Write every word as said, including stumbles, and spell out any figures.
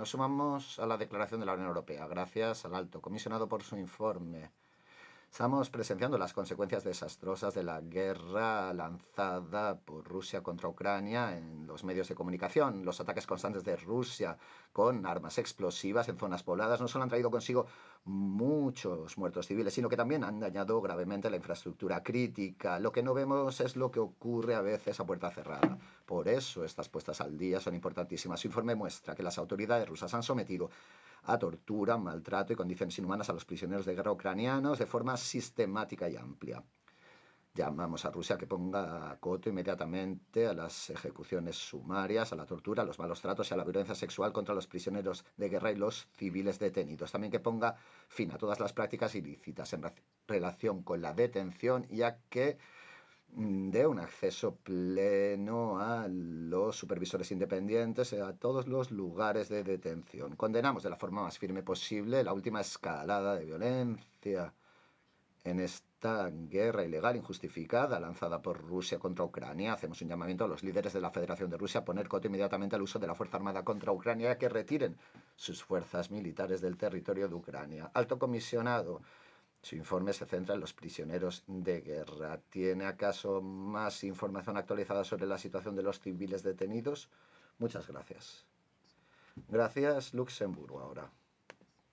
nos sumamos a la declaración de la Unión Europea, gracias al Alto Comisionado por su informe. Estamos presenciando las consecuencias desastrosas de la guerra lanzada por Rusia contra Ucrania en los medios de comunicación. Los ataques constantes de Rusia con armas explosivas en zonas pobladas no solo han traído consigo muchos muertos civiles, sino que también han dañado gravemente la infraestructura crítica. Lo que no vemos es lo que ocurre a veces a puerta cerrada. Por eso estas puestas al día son importantísimas. Su informe muestra que las autoridades rusas han sometido a tortura, maltrato y condiciones inhumanas a los prisioneros de guerra ucranianos de forma sistemática y amplia. Llamamos a Rusia a que ponga coto inmediatamente a las ejecuciones sumarias, a la tortura, a los malos tratos y a la violencia sexual contra los prisioneros de guerra y los civiles detenidos. También que ponga fin a todas las prácticas ilícitas en relación con la detención, ya que de un acceso pleno a los supervisores independientes, a todos los lugares de detención. Condenamos de la forma más firme posible la última escalada de violencia en esta guerra ilegal, injustificada, lanzada por Rusia contra Ucrania. Hacemos un llamamiento a los líderes de la Federación de Rusia a poner coto inmediatamente al uso de la Fuerza Armada contra Ucrania, a que retiren sus fuerzas militares del territorio de Ucrania. Alto Comisionado, su informe se centra en los prisioneros de guerra. ¿Tiene acaso más información actualizada sobre la situación de los civiles detenidos? Muchas gracias. Gracias, Luxemburgo ahora.